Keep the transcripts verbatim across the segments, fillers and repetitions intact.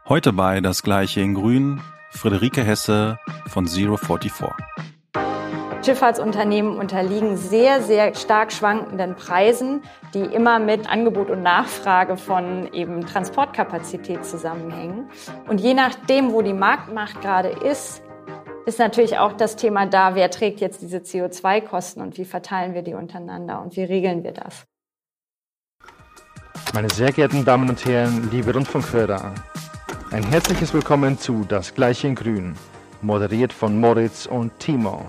Heute bei Das Gleiche in Grün, Friederike Hesse von Zero vierundvierzig. Schifffahrtsunternehmen unterliegen sehr, sehr stark schwankenden Preisen, die immer mit Angebot und Nachfrage von eben Transportkapazität zusammenhängen. Und je nachdem, wo die Marktmacht gerade ist, ist natürlich auch das Thema da, wer trägt jetzt diese C O zwei Kosten und wie verteilen wir die untereinander und wie regeln wir das? Meine sehr geehrten Damen und Herren, liebe Rundfunkhörer, ein herzliches Willkommen zu Das Gleiche in Grün, moderiert von Moritz und Timo.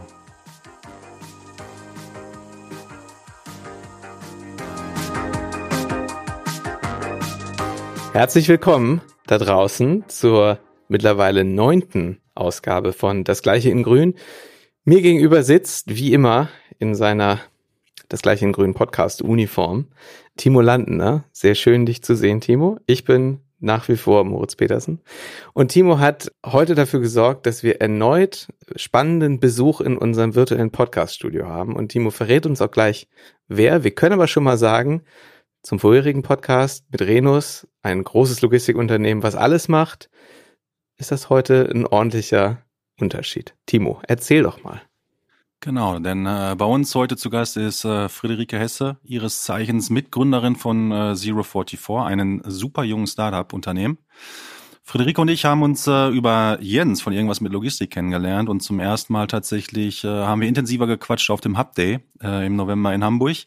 Herzlich willkommen da draußen zur mittlerweile neunten Ausgabe von Das Gleiche in Grün. Mir gegenüber sitzt, wie immer, in seiner Das Gleiche in Grün Podcast-Uniform Timo Landener. Sehr schön, dich zu sehen, Timo. Ich bin nach wie vor Moritz Petersen. Und Timo hat heute dafür gesorgt, dass wir erneut spannenden Besuch in unserem virtuellen Podcast-Studio haben. Und Timo verrät uns auch gleich, wer. Wir können aber schon mal sagen, zum vorherigen Podcast mit Renus, ein großes Logistikunternehmen, was alles macht, ist das heute ein ordentlicher Unterschied. Timo, erzähl doch mal. Genau, denn äh, bei uns heute zu Gast ist äh, Friederike Hesse, ihres Zeichens Mitgründerin von äh, Zero vierundvierzig, einem super jungen Startup-Unternehmen. Friederike und ich haben uns äh, über Jens von Irgendwas mit Logistik kennengelernt und zum ersten Mal tatsächlich äh, haben wir intensiver gequatscht auf dem Hub Day äh, im November in Hamburg.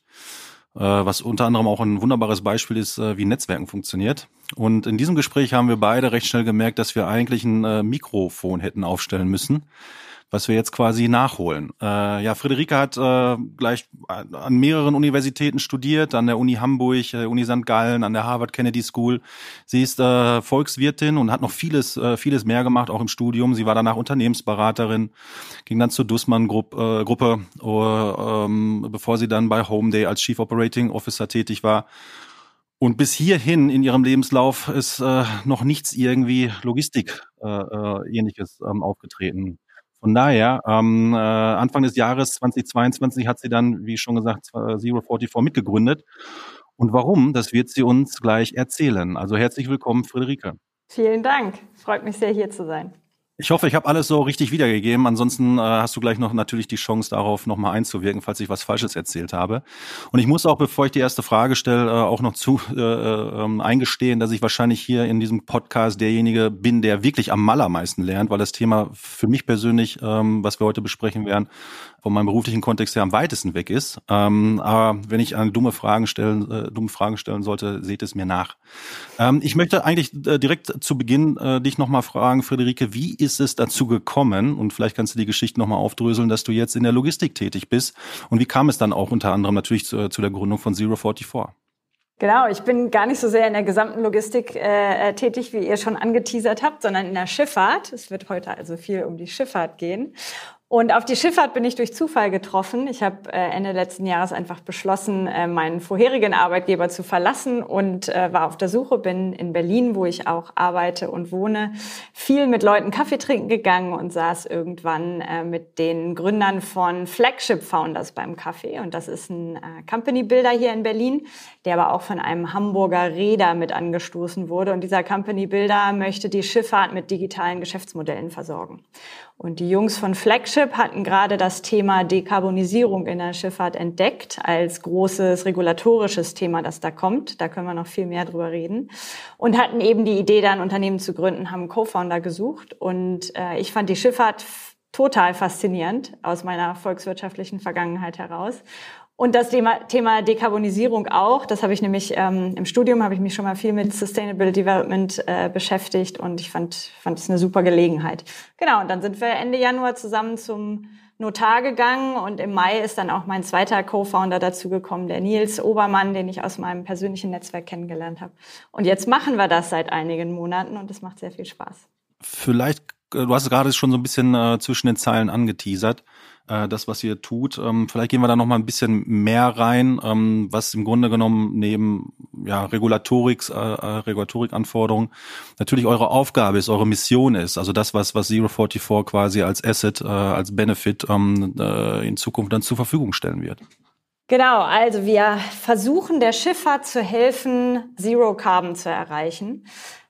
Was unter anderem auch ein wunderbares Beispiel ist, wie Netzwerken funktioniert. Und in diesem Gespräch haben wir beide recht schnell gemerkt, dass wir eigentlich ein Mikrofon hätten aufstellen müssen, was wir jetzt quasi nachholen. Äh, ja, Friederike hat äh, gleich an mehreren Universitäten studiert, an der Uni Hamburg, äh, Uni Sankt Gallen, an der Harvard Kennedy School. Sie ist äh, Volkswirtin und hat noch vieles äh, vieles mehr gemacht, auch im Studium. Sie war danach Unternehmensberaterin, ging dann zur Dussmann-Gruppe, äh, Gruppe, äh, ähm, bevor sie dann bei Homeday als Chief Operating Officer tätig war. Und bis hierhin in ihrem Lebenslauf ist äh, noch nichts irgendwie Logistik äh, äh, ähnliches ähm, aufgetreten. Von daher, ähm, äh, Anfang des Jahres zweitausendzweiundzwanzig hat sie dann, wie schon gesagt, Zero vierundvierzig mitgegründet. Und warum, das wird sie uns gleich erzählen. Also herzlich willkommen, Friederike. Vielen Dank. Freut mich sehr, hier zu sein. Ich hoffe, ich habe alles so richtig wiedergegeben. Ansonsten äh, hast du gleich noch natürlich die Chance, darauf nochmal einzuwirken, falls ich was Falsches erzählt habe. Und ich muss auch, bevor ich die erste Frage stelle, äh, auch noch zu äh, äh, eingestehen, dass ich wahrscheinlich hier in diesem Podcast derjenige bin, der wirklich am allermeisten lernt, weil das Thema für mich persönlich, ähm, was wir heute besprechen werden, von meinem beruflichen Kontext her am weitesten weg ist. Ähm, aber wenn ich eine dumme Fragen stellen, äh, dumme Fragen stellen sollte, seht es mir nach. Ähm, ich möchte eigentlich äh, direkt zu Beginn äh, dich nochmal fragen, Friederike, wie ist ist es dazu gekommen, und vielleicht kannst du die Geschichte nochmal aufdröseln, dass du jetzt in der Logistik tätig bist, und wie kam es dann auch unter anderem natürlich zu, zu der Gründung von Zero vierundvierzig? Genau, ich bin gar nicht so sehr in der gesamten Logistik äh, tätig, wie ihr schon angeteasert habt, sondern in der Schifffahrt. Es wird heute also viel um die Schifffahrt gehen. Und auf die Schifffahrt bin ich durch Zufall getroffen. Ich habe äh, Ende letzten Jahres einfach beschlossen, äh, meinen vorherigen Arbeitgeber zu verlassen und äh, war auf der Suche, bin in Berlin, wo ich auch arbeite und wohne, viel mit Leuten Kaffee trinken gegangen und saß irgendwann äh, mit den Gründern von Flagship Founders beim Kaffee. Und das ist ein äh, Company Builder hier in Berlin, der aber auch von einem Hamburger Reeder mit angestoßen wurde. Und dieser Company Builder möchte die Schifffahrt mit digitalen Geschäftsmodellen versorgen. Und die Jungs von Flagship hatten gerade das Thema Dekarbonisierung in der Schifffahrt entdeckt als großes regulatorisches Thema, das da kommt. Da können wir noch viel mehr drüber reden. Und hatten eben die Idee, da ein Unternehmen zu gründen, haben einen Co-Founder gesucht. Und äh, ich fand die Schifffahrt total faszinierend aus meiner volkswirtschaftlichen Vergangenheit heraus. Und das Thema, Thema Dekarbonisierung auch. Das habe ich nämlich ähm, im Studium habe ich mich schon mal viel mit Sustainable Development äh, beschäftigt und ich fand fand es eine super Gelegenheit. Genau. Und dann sind wir Ende Januar zusammen zum Notar gegangen und im Mai ist dann auch mein zweiter Co-Founder dazugekommen, der Nils Obermann, den ich aus meinem persönlichen Netzwerk kennengelernt habe. Und jetzt machen wir das seit einigen Monaten und es macht sehr viel Spaß. Vielleicht, du hast es gerade schon so ein bisschen äh, zwischen den Zeilen angeteasert, äh, das, was ihr tut. Ähm, vielleicht gehen wir da noch mal ein bisschen mehr rein, ähm, was im Grunde genommen neben ja, Regulatorik, äh, Regulatorik-Anforderungen natürlich eure Aufgabe ist, eure Mission ist. Also das, was was Zero vierundvierzig quasi als Asset, äh, als Benefit ähm, äh, in Zukunft dann zur Verfügung stellen wird. Genau, also wir versuchen der Schifffahrt zu helfen, Zero Carbon zu erreichen.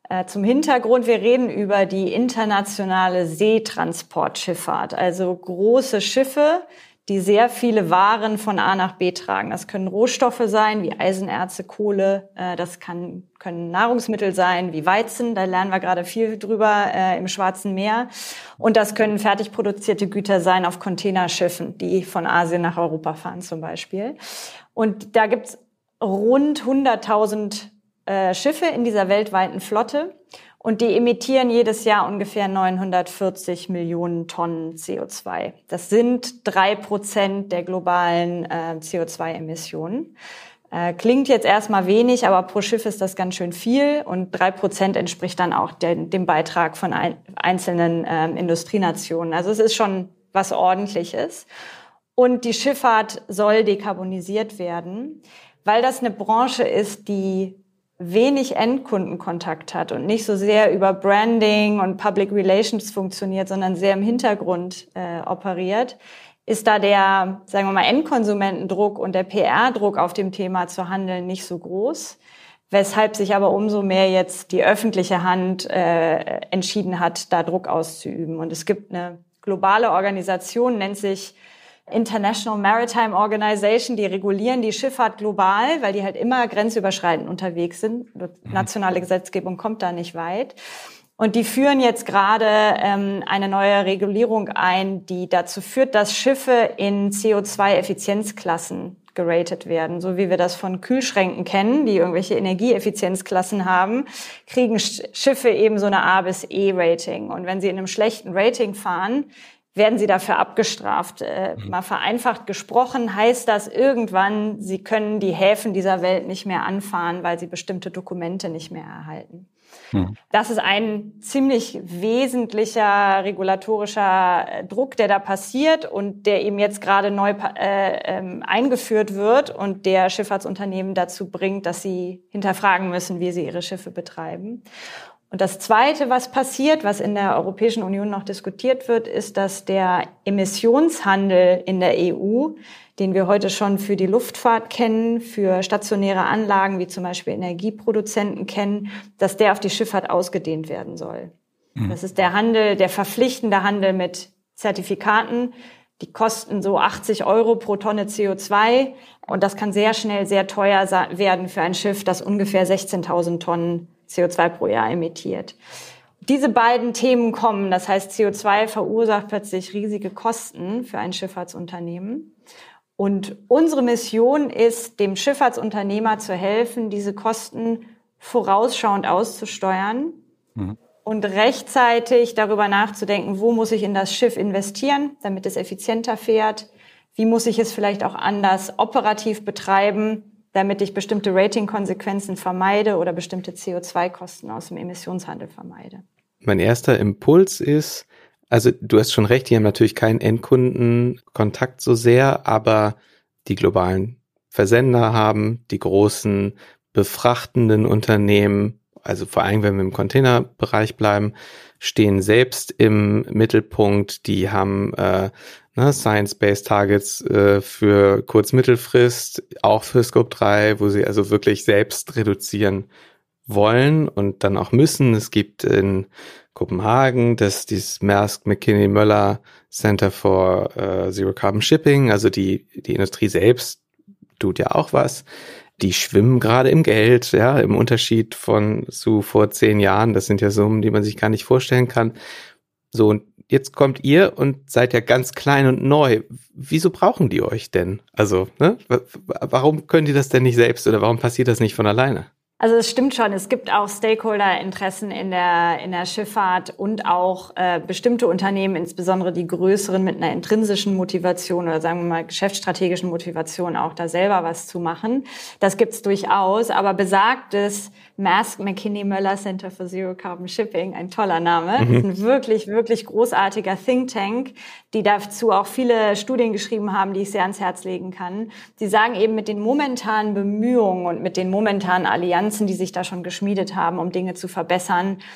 Äh, zum Hintergrund, wir reden über die internationale Seetransportschifffahrt, also große Schiffe, die sehr viele Waren von A nach B tragen. Das können Rohstoffe sein, wie Eisenerze, Kohle. Äh, das kann, können Nahrungsmittel sein, wie Weizen. Da lernen wir gerade viel drüber äh, im Schwarzen Meer. Und das können fertig produzierte Güter sein auf Containerschiffen, die von Asien nach Europa fahren zum Beispiel. Und da gibt's rund hunderttausend äh, Schiffe in dieser weltweiten Flotte. Und die emittieren jedes Jahr ungefähr neunhundertvierzig Millionen Tonnen C O zwei. Das sind drei Prozent der globalen äh, C O zwei Emissionen. Äh, klingt jetzt erstmal wenig, aber pro Schiff ist das ganz schön viel. Und drei Prozent entspricht dann auch den, dem Beitrag von ein, einzelnen äh, Industrienationen. Also es ist schon was Ordentliches. Und die Schifffahrt soll dekarbonisiert werden, weil das eine Branche ist, die wenig Endkundenkontakt hat und nicht so sehr über Branding und Public Relations funktioniert, sondern sehr im Hintergrund äh, operiert, ist da der, sagen wir mal, Endkonsumentendruck und der P R-Druck auf dem Thema zu handeln nicht so groß, weshalb sich aber umso mehr jetzt die öffentliche Hand äh, entschieden hat, da Druck auszuüben. Und es gibt eine globale Organisation, nennt sich International Maritime Organization, die regulieren die Schifffahrt global, weil die halt immer grenzüberschreitend unterwegs sind. Nationale Gesetzgebung kommt da nicht weit. Und die führen jetzt gerade ähm, eine neue Regulierung ein, die dazu führt, dass Schiffe in C O zwei Effizienzklassen geratet werden. So wie wir das von Kühlschränken kennen, die irgendwelche Energieeffizienzklassen haben, kriegen Schiffe eben so eine A bis E Rating. Und wenn sie in einem schlechten Rating fahren, werden sie dafür abgestraft. Äh, mhm. Mal vereinfacht gesprochen heißt das irgendwann, sie können die Häfen dieser Welt nicht mehr anfahren, weil sie bestimmte Dokumente nicht mehr erhalten. Mhm. Das ist ein ziemlich wesentlicher regulatorischer Druck, der da passiert und der eben jetzt gerade neu äh, ähm, eingeführt wird und der Schifffahrtsunternehmen dazu bringt, dass sie hinterfragen müssen, wie sie ihre Schiffe betreiben. Und das Zweite, was passiert, was in der Europäischen Union noch diskutiert wird, ist, dass der Emissionshandel in der E U, den wir heute schon für die Luftfahrt kennen, für stationäre Anlagen wie zum Beispiel Energieproduzenten kennen, dass der auf die Schifffahrt ausgedehnt werden soll. Mhm. Das ist der Handel, der verpflichtende Handel mit Zertifikaten. Die kosten so achtzig Euro pro Tonne C O zwei. Und das kann sehr schnell sehr teuer werden für ein Schiff, das ungefähr sechzehntausend Tonnen C O zwei pro Jahr emittiert. Diese beiden Themen kommen, das heißt C O zwei verursacht plötzlich riesige Kosten für ein Schifffahrtsunternehmen. Und unsere Mission ist, dem Schifffahrtsunternehmer zu helfen, diese Kosten vorausschauend auszusteuern mhm. und rechtzeitig darüber nachzudenken, wo muss ich in das Schiff investieren, damit es effizienter fährt, wie muss ich es vielleicht auch anders operativ betreiben, damit ich bestimmte Rating-Konsequenzen vermeide oder bestimmte C O zwei Kosten aus dem Emissionshandel vermeide. Mein erster Impuls ist, also du hast schon recht, die haben natürlich keinen Endkundenkontakt so sehr, aber die globalen Versender haben, die großen befrachtenden Unternehmen, also vor allem, wenn wir im Containerbereich bleiben, stehen selbst im Mittelpunkt, die haben äh, ne, Science-Based Targets äh, für Kurz-Mittelfrist, auch für Scope drei, wo sie also wirklich selbst reduzieren wollen und dann auch müssen. Es gibt in Kopenhagen das dieses Maersk McKinney Møller Center for uh, Zero Carbon Shipping, also die die Industrie selbst tut ja auch was. Die schwimmen gerade im Geld, ja, im Unterschied von zu vor zehn Jahren. Das sind ja Summen, die man sich gar nicht vorstellen kann. So, und jetzt kommt ihr und seid ja ganz klein und neu. Wieso brauchen die euch denn? Also, ne? Warum können die das denn nicht selbst oder warum passiert das nicht von alleine? Also es stimmt schon, es gibt auch Stakeholder-Interessen in der in der Schifffahrt und auch äh, bestimmte Unternehmen, insbesondere die größeren mit einer intrinsischen Motivation oder sagen wir mal geschäftsstrategischen Motivation, auch da selber was zu machen. Das gibt's durchaus, aber besagtes Maersk McKinney Møller Center for Zero Carbon Shipping, ein toller Name, mhm. ist ein wirklich, wirklich großartiger Think Tank, die dazu auch viele Studien geschrieben haben, die ich sehr ans Herz legen kann. Die sagen eben, mit den momentanen Bemühungen und mit den momentanen Allianzen, die sich da schon geschmiedet haben, um Dinge zu verbessern,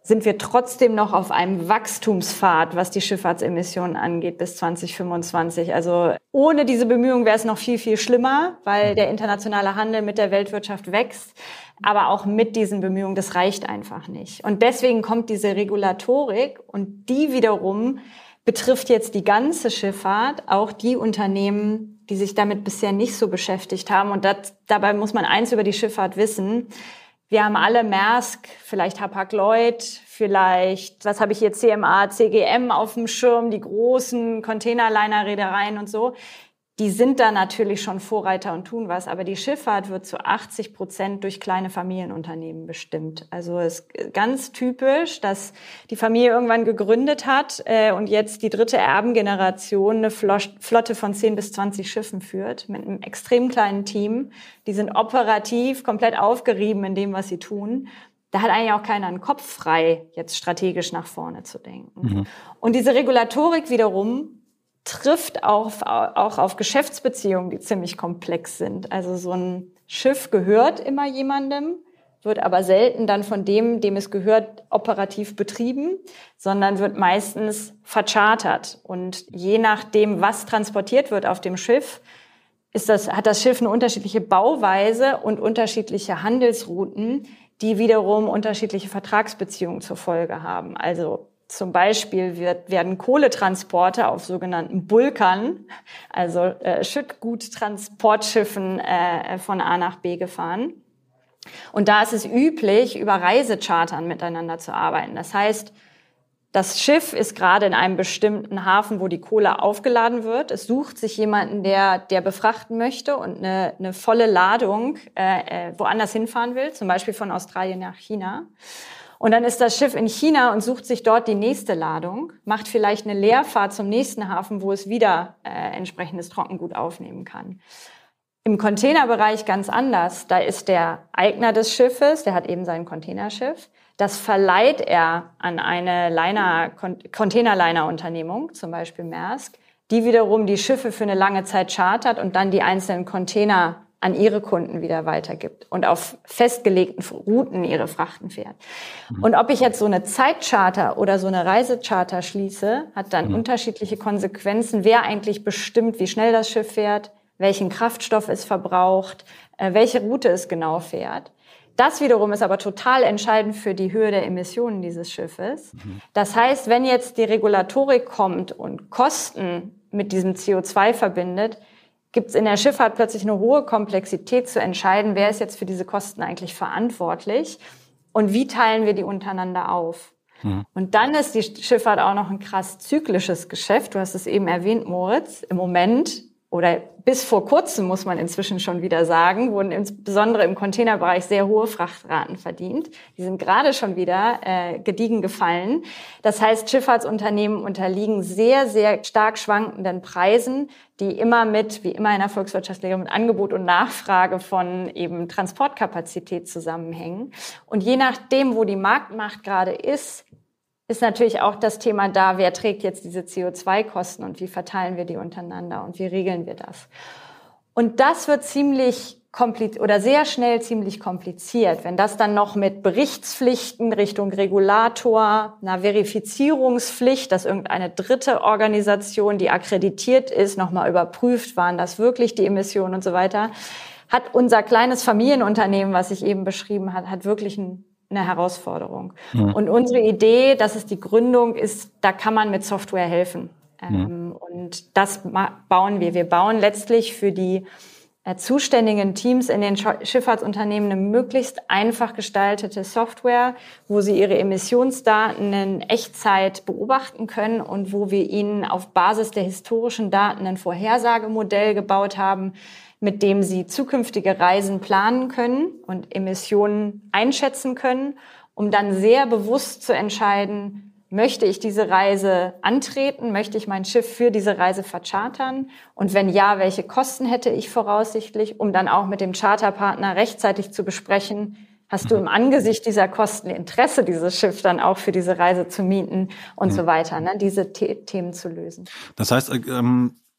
sind wir trotzdem noch auf einem Wachstumspfad, was die Schifffahrtsemissionen angeht, bis zwanzig fünfundzwanzig. Also ohne diese Bemühungen wäre es noch viel, viel schlimmer, weil der internationale Handel mit der Weltwirtschaft wächst. Aber auch mit diesen Bemühungen, das reicht einfach nicht. Und deswegen kommt diese Regulatorik und die wiederum betrifft jetzt die ganze Schifffahrt, auch die Unternehmen, die sich damit bisher nicht so beschäftigt haben. Und das, dabei muss man eins über die Schifffahrt wissen. Wir haben alle Maersk, vielleicht Hapag-Lloyd, vielleicht, was habe ich hier, C M A, C G M auf dem Schirm, die großen Containerliner-Reedereien und so. Die sind da natürlich schon Vorreiter und tun was, aber die Schifffahrt wird zu achtzig Prozent durch kleine Familienunternehmen bestimmt. Also es ist ganz typisch, dass die Familie irgendwann gegründet hat äh, und jetzt die dritte Erbengeneration eine Flotte von zehn bis zwanzig Schiffen führt, mit einem extrem kleinen Team. Die sind operativ komplett aufgerieben in dem, was sie tun. Da hat eigentlich auch keiner einen Kopf frei, jetzt strategisch nach vorne zu denken. Mhm. Und diese Regulatorik wiederum trifft auch, auch auf Geschäftsbeziehungen, die ziemlich komplex sind. Also so ein Schiff gehört immer jemandem, wird aber selten dann von dem, dem es gehört, operativ betrieben, sondern wird meistens verchartert. Und je nachdem, was transportiert wird auf dem Schiff, ist das, hat das Schiff eine unterschiedliche Bauweise und unterschiedliche Handelsrouten, die wiederum unterschiedliche Vertragsbeziehungen zur Folge haben. Also zum Beispiel wird, werden Kohletransporte auf sogenannten Bulkern, also äh, Schüttguttransportschiffen, äh, von A nach B gefahren. Und da ist es üblich, über Reisechartern miteinander zu arbeiten. Das heißt, das Schiff ist gerade in einem bestimmten Hafen, wo die Kohle aufgeladen wird. Es sucht sich jemanden, der, der befrachten möchte und eine, eine volle Ladung äh, äh, woanders hinfahren will, zum Beispiel von Australien nach China. Und dann ist das Schiff in China und sucht sich dort die nächste Ladung, macht vielleicht eine Leerfahrt zum nächsten Hafen, wo es wieder äh, entsprechendes Trockengut aufnehmen kann. Im Containerbereich ganz anders. Da ist der Eigner des Schiffes, der hat eben sein Containerschiff. Das verleiht er an eine Liner, Containerliner-Unternehmung, zum Beispiel Maersk, die wiederum die Schiffe für eine lange Zeit chartert und dann die einzelnen Container an ihre Kunden wieder weitergibt und auf festgelegten Routen ihre Frachten fährt. Mhm. Und ob ich jetzt so eine Zeitcharter oder so eine Reisecharter schließe, hat dann mhm. unterschiedliche Konsequenzen, wer eigentlich bestimmt, wie schnell das Schiff fährt, welchen Kraftstoff es verbraucht, äh, welche Route es genau fährt. Das wiederum ist aber total entscheidend für die Höhe der Emissionen dieses Schiffes. Mhm. Das heißt, wenn jetzt die Regulatorik kommt und Kosten mit diesem C O zwei verbindet, gibt es in der Schifffahrt plötzlich eine hohe Komplexität zu entscheiden, wer ist jetzt für diese Kosten eigentlich verantwortlich und wie teilen wir die untereinander auf. Mhm. Und dann ist die Schifffahrt auch noch ein krass zyklisches Geschäft. Du hast es eben erwähnt, Moritz. Im Moment oder bis vor kurzem, muss man inzwischen schon wieder sagen, wurden insbesondere im Containerbereich sehr hohe Frachtraten verdient. Die sind gerade schon wieder äh, gediegen gefallen. Das heißt, Schifffahrtsunternehmen unterliegen sehr, sehr stark schwankenden Preisen, die immer mit, wie immer in der Volkswirtschaftslehre, mit Angebot und Nachfrage von eben Transportkapazität zusammenhängen. Und je nachdem, wo die Marktmacht gerade ist, ist natürlich auch das Thema da, wer trägt jetzt diese C O zwei Kosten und wie verteilen wir die untereinander und wie regeln wir das. Und das wird ziemlich kompliziert oder sehr schnell ziemlich kompliziert, wenn das dann noch mit Berichtspflichten Richtung Regulator, einer Verifizierungspflicht, dass irgendeine dritte Organisation, die akkreditiert ist, nochmal überprüft, waren das wirklich die Emissionen und so weiter, hat unser kleines Familienunternehmen, was ich eben beschrieben habe, hat wirklich ein eine Herausforderung. Ja. Und unsere Idee, das ist die Gründung, ist, da kann man mit Software helfen. Ja. Ähm, und das bauen wir. Wir bauen letztlich für die äh, zuständigen Teams in den Schifffahrtsunternehmen eine möglichst einfach gestaltete Software, wo sie ihre Emissionsdaten in Echtzeit beobachten können und wo wir ihnen auf Basis der historischen Daten ein Vorhersagemodell gebaut haben, mit dem sie zukünftige Reisen planen können und Emissionen einschätzen können, um dann sehr bewusst zu entscheiden, möchte ich diese Reise antreten, möchte ich mein Schiff für diese Reise verchartern und wenn ja, welche Kosten hätte ich voraussichtlich, um dann auch mit dem Charterpartner rechtzeitig zu besprechen, hast du im Angesicht dieser Kosten Interesse, dieses Schiff dann auch für diese Reise zu mieten und mhm. so weiter, ne, diese The- Themen zu lösen. Das heißt, ähm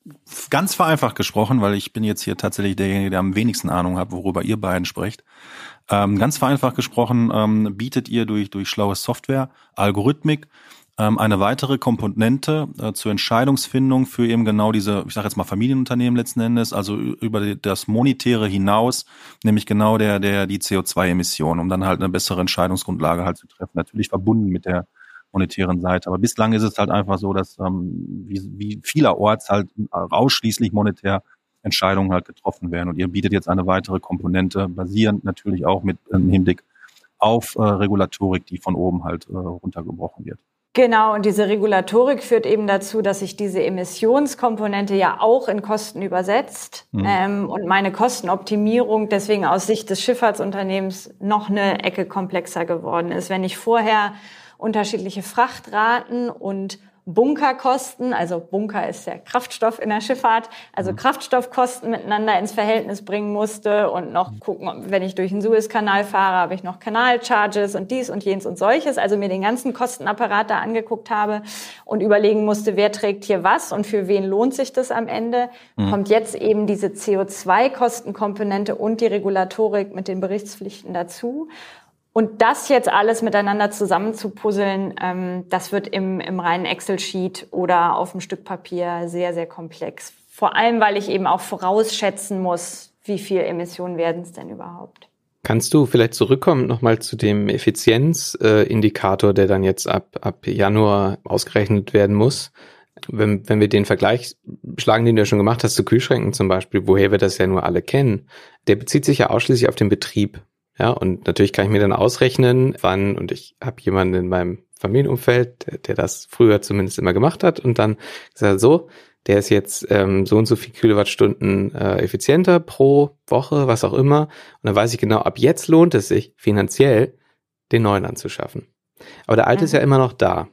ganz vereinfacht gesprochen, weil ich bin jetzt hier tatsächlich derjenige, der am wenigsten Ahnung hat, worüber ihr beiden sprecht. Ähm, ganz vereinfacht gesprochen ähm, bietet ihr durch durch schlaue Software, Algorithmik, ähm, eine weitere Komponente äh, zur Entscheidungsfindung für eben genau diese, ich sage jetzt mal Familienunternehmen letzten Endes, also über das Monetäre hinaus, nämlich genau der der die C O zwei Emissionen, um dann halt eine bessere Entscheidungsgrundlage halt zu treffen. Natürlich verbunden mit der monetären Seite. Aber bislang ist es halt einfach so, dass ähm, wie, wie vielerorts halt ausschließlich monetär Entscheidungen halt getroffen werden. Und ihr bietet jetzt eine weitere Komponente, basierend natürlich auch mit im Hinblick auf äh, Regulatorik, die von oben halt äh, runtergebrochen wird. Genau, und diese Regulatorik führt eben dazu, dass sich diese Emissionskomponente ja auch in Kosten übersetzt mhm. ähm, und meine Kostenoptimierung deswegen aus Sicht des Schifffahrtsunternehmens noch eine Ecke komplexer geworden ist. Wenn ich vorher unterschiedliche Frachtraten und Bunkerkosten, also Bunker ist der Kraftstoff in der Schifffahrt, also mhm. Kraftstoffkosten miteinander ins Verhältnis bringen musste und noch gucken, wenn ich durch den Suezkanal fahre, habe ich noch Kanalcharges und dies und jenes und solches, also mir den ganzen Kostenapparat da angeguckt habe und überlegen musste, wer trägt hier was und für wen lohnt sich das am Ende, mhm. kommt jetzt eben diese C O zwei Kostenkomponente und die Regulatorik mit den Berichtspflichten dazu. Und das jetzt alles miteinander zusammenzupuzzeln, ähm, das wird im, im reinen Excel-Sheet oder auf einem Stück Papier sehr, sehr komplex. Vor allem, weil ich eben auch vorausschätzen muss, wie viel Emissionen werden es denn überhaupt. Kannst du vielleicht zurückkommen nochmal zu dem Effizienzindikator, äh, der dann jetzt ab, ab Januar ausgerechnet werden muss? Wenn, wenn wir den Vergleich schlagen, den du ja schon gemacht hast, zu Kühlschränken zum Beispiel, woher wir das ja nur alle kennen, der bezieht sich ja ausschließlich auf den Betrieb. Ja, und natürlich kann ich mir dann ausrechnen, wann, und ich habe jemanden in meinem Familienumfeld, der, der das früher zumindest immer gemacht hat, und dann gesagt, so, der ist jetzt ähm, so und so viel Kilowattstunden äh, effizienter pro Woche, was auch immer. Und dann weiß ich genau, ab jetzt lohnt es sich finanziell, den neuen anzuschaffen. Aber der alte mhm. ist ja immer noch da.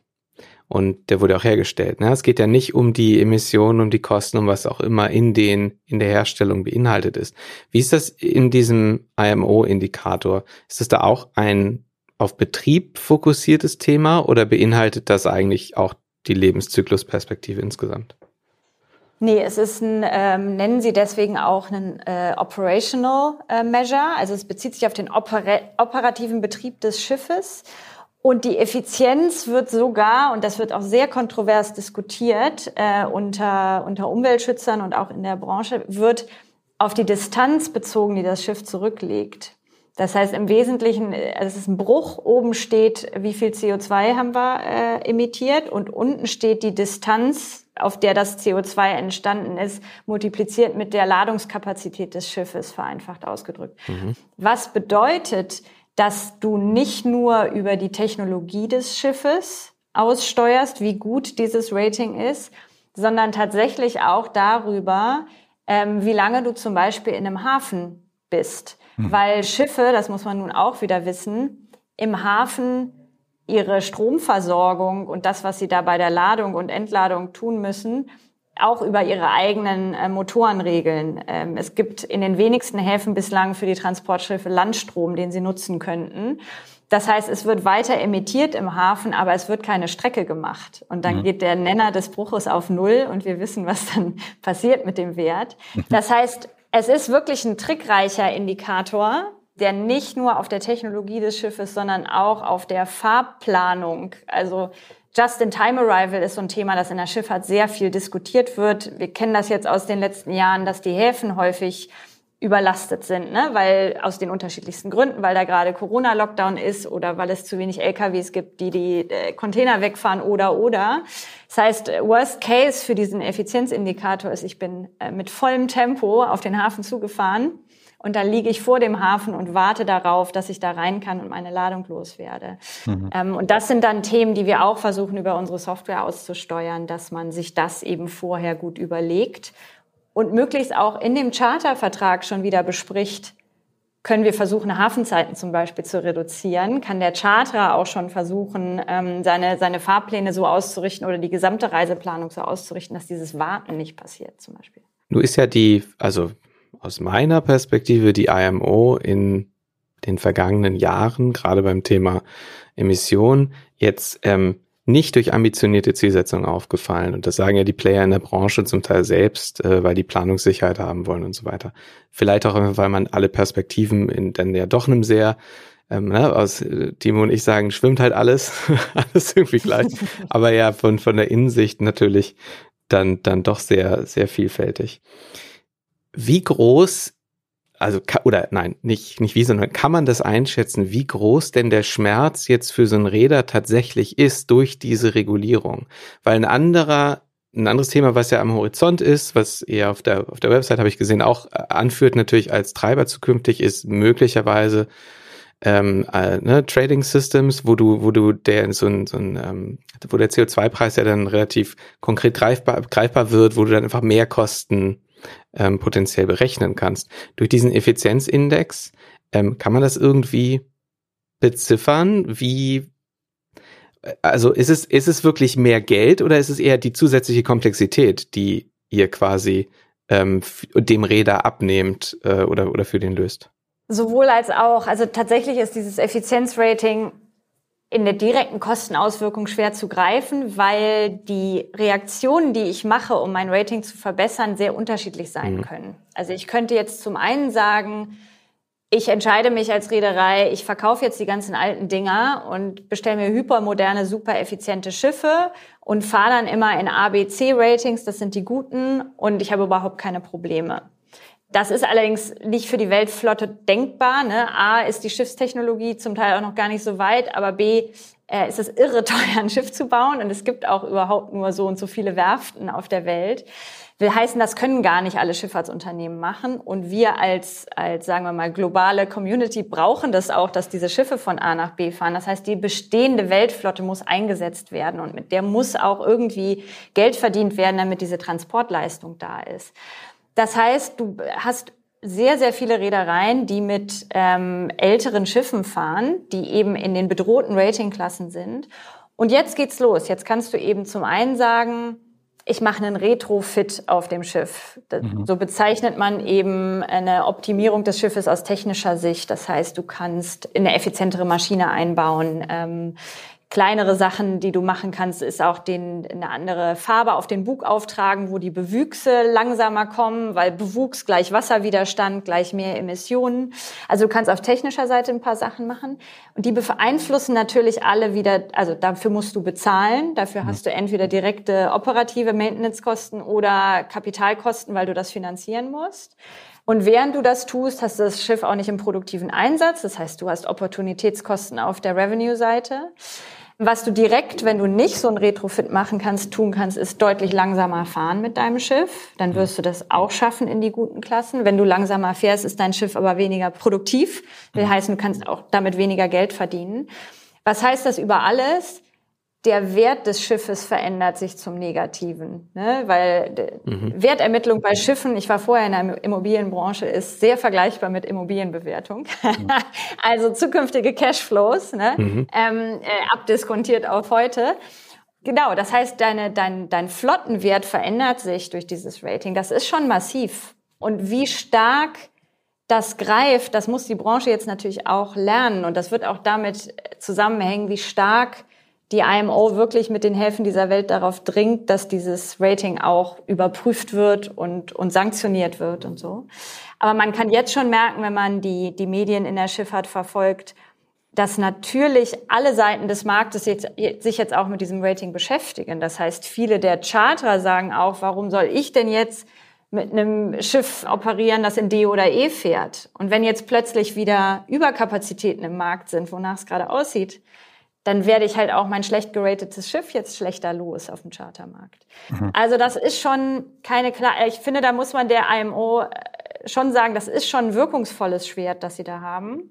Und der wurde auch hergestellt. Ne? Es geht ja nicht um die Emissionen, um die Kosten, um was auch immer in den in der Herstellung beinhaltet ist. Wie ist das in diesem I M O-Indikator? Ist das da auch ein auf Betrieb fokussiertes Thema oder beinhaltet das eigentlich auch die Lebenszyklusperspektive insgesamt? Nee, es ist ein, ähm, nennen Sie deswegen auch einen äh, Operational äh, Measure. Also es bezieht sich auf den opera- operativen Betrieb des Schiffes. Und die Effizienz wird sogar, und das wird auch sehr kontrovers diskutiert äh, unter, unter Umweltschützern und auch in der Branche, wird auf die Distanz bezogen, die das Schiff zurücklegt. Das heißt im Wesentlichen, es ist ein Bruch, oben steht, wie viel C O zwei haben wir äh, emittiert und unten steht die Distanz, auf der das C O zwei entstanden ist, multipliziert mit der Ladungskapazität des Schiffes, vereinfacht ausgedrückt. Mhm. Was bedeutet, dass du nicht nur über die Technologie des Schiffes aussteuerst, wie gut dieses Rating ist, sondern tatsächlich auch darüber, ähm, wie lange du zum Beispiel in einem Hafen bist. Hm. Weil Schiffe, das muss man nun auch wieder wissen, im Hafen ihre Stromversorgung und das, was sie da bei der Ladung und Entladung tun müssen, auch über ihre eigenen äh, Motoren regeln. Ähm, es gibt in den wenigsten Häfen bislang für die Transportschiffe Landstrom, den sie nutzen könnten. Das heißt, es wird weiter emittiert im Hafen, aber es wird keine Strecke gemacht. Und dann mhm. geht der Nenner des Bruches auf Null und wir wissen, was dann passiert mit dem Wert. Das heißt, es ist wirklich ein trickreicher Indikator, der nicht nur auf der Technologie des Schiffes, sondern auch auf der Fahrplanung, also Just-in-Time-Arrival ist so ein Thema, das in der Schifffahrt sehr viel diskutiert wird. Wir kennen das jetzt aus den letzten Jahren, dass die Häfen häufig überlastet sind, ne? Weil aus den unterschiedlichsten Gründen, weil da gerade Corona-Lockdown ist oder weil es zu wenig L K Ws gibt, die die äh, Container wegfahren oder, oder. Das heißt, Worst Case für diesen Effizienzindikator ist, ich bin äh, mit vollem Tempo auf den Hafen zugefahren und dann liege ich vor dem Hafen und warte darauf, dass ich da rein kann und meine Ladung loswerde. Mhm. Ähm, und das sind dann Themen, die wir auch versuchen, über unsere Software auszusteuern, dass man sich das eben vorher gut überlegt und möglichst auch in dem Chartervertrag schon wieder bespricht, können wir versuchen, Hafenzeiten zum Beispiel zu reduzieren? Kann der Charterer auch schon versuchen, ähm, seine, seine Fahrpläne so auszurichten oder die gesamte Reiseplanung so auszurichten, dass dieses Warten nicht passiert zum Beispiel? Nun ist ja die, also aus meiner Perspektive, die I M O in den vergangenen Jahren, gerade beim Thema Emissionen, jetzt ähm, nicht durch ambitionierte Zielsetzungen aufgefallen. Und das sagen ja die Player in der Branche zum Teil selbst, äh, weil die Planungssicherheit haben wollen und so weiter. Vielleicht auch, weil man alle Perspektiven in dann ja doch einem sehr, ähm, ne, aus äh, Timo und ich sagen, schwimmt halt alles, alles irgendwie gleich. Aber ja, von von der Innensicht natürlich dann dann doch sehr, sehr vielfältig. Wie groß, also, oder nein, nicht, nicht wie, sondern kann man das einschätzen, wie groß denn der Schmerz jetzt für so ein Räder tatsächlich ist durch diese Regulierung? Weil ein anderer, ein anderes Thema, was ja am Horizont ist, was eher auf der, auf der Website, habe ich gesehen, auch anführt natürlich als Treiber zukünftig, ist möglicherweise ähm, äh, ne, Trading Systems, wo du, wo du der so ein, so ein ähm, wo der C O zwei Preis ja dann relativ konkret greifbar, greifbar wird, wo du dann einfach mehr Kosten Ähm, potenziell berechnen kannst. Durch diesen Effizienzindex ähm, kann man das irgendwie beziffern? Wie, also ist es, ist es wirklich mehr Geld oder ist es eher die zusätzliche Komplexität, die ihr quasi ähm, dem Räder abnehmt äh, oder, oder für den löst? Sowohl als auch. Also tatsächlich ist dieses Effizienzrating in der direkten Kostenauswirkung schwer zu greifen, weil die Reaktionen, die ich mache, um mein Rating zu verbessern, sehr unterschiedlich sein mhm. können. Also ich könnte jetzt zum einen sagen, ich entscheide mich als Reederei, ich verkaufe jetzt die ganzen alten Dinger und bestelle mir hypermoderne, super effiziente Schiffe und fahre dann immer in A B C-Ratings, das sind die guten, und ich habe überhaupt keine Probleme. Das ist allerdings nicht für die Weltflotte denkbar. Ne? A, ist die Schiffstechnologie zum Teil auch noch gar nicht so weit, aber B, äh, ist es irre teuer, ein Schiff zu bauen, und es gibt auch überhaupt nur so und so viele Werften auf der Welt. Will heißen, das können gar nicht alle Schifffahrtsunternehmen machen, und wir als, als, sagen wir mal, globale Community brauchen das auch, dass diese Schiffe von A nach B fahren. Das heißt, die bestehende Weltflotte muss eingesetzt werden, und mit der muss auch irgendwie Geld verdient werden, damit diese Transportleistung da ist. Das heißt, du hast sehr, sehr viele Reedereien, die mit ähm, älteren Schiffen fahren, die eben in den bedrohten Ratingklassen sind. Und jetzt geht's los. Jetzt kannst du eben zum einen sagen, ich mache einen Retrofit auf dem Schiff. Das, mhm. So bezeichnet man eben eine Optimierung des Schiffes aus technischer Sicht. Das heißt, du kannst eine effizientere Maschine einbauen. Ähm, Kleinere Sachen, die du machen kannst, ist auch den, eine andere Farbe auf den Bug auftragen, wo die Bewüchse langsamer kommen, weil Bewuchs gleich Wasserwiderstand, gleich mehr Emissionen. Also du kannst auf technischer Seite ein paar Sachen machen. Und die beeinflussen natürlich alle wieder, also dafür musst du bezahlen. Dafür hast du entweder direkte operative Maintenance-Kosten oder Kapitalkosten, weil du das finanzieren musst. Und während du das tust, hast du das Schiff auch nicht im produktiven Einsatz. Das heißt, du hast Opportunitätskosten auf der Revenue-Seite. Was du direkt, wenn du nicht so ein Retrofit machen kannst, tun kannst, ist deutlich langsamer fahren mit deinem Schiff. Dann wirst du das auch schaffen in die guten Klassen. Wenn du langsamer fährst, ist dein Schiff aber weniger produktiv. Will heißen, du kannst auch damit weniger Geld verdienen. Was heißt das über alles? Der Wert des Schiffes verändert sich zum Negativen, ne? Weil mhm. Wertermittlung bei Schiffen, ich war vorher in der Immobilienbranche, ist sehr vergleichbar mit Immobilienbewertung. Mhm. Also zukünftige Cashflows, ne? Mhm. ähm, äh, abdiskontiert auf heute. Genau, das heißt, deine, dein, dein Flottenwert verändert sich durch dieses Rating. Das ist schon massiv. Und wie stark das greift, das muss die Branche jetzt natürlich auch lernen. Und das wird auch damit zusammenhängen, wie stark die I M O wirklich mit den Häfen dieser Welt darauf dringt, dass dieses Rating auch überprüft wird und, und sanktioniert wird und so. Aber man kann jetzt schon merken, wenn man die, die Medien in der Schifffahrt verfolgt, dass natürlich alle Seiten des Marktes jetzt, sich jetzt auch mit diesem Rating beschäftigen. Das heißt, viele der Charterer sagen auch, warum soll ich denn jetzt mit einem Schiff operieren, das in D oder E fährt? Und wenn jetzt plötzlich wieder Überkapazitäten im Markt sind, wonach es gerade aussieht, dann werde ich halt auch mein schlecht geratetes Schiff jetzt schlechter los auf dem Chartermarkt. Mhm. Also das ist schon keine klar. Ich finde, da muss man der I M O schon sagen, das ist schon ein wirkungsvolles Schwert, das sie da haben.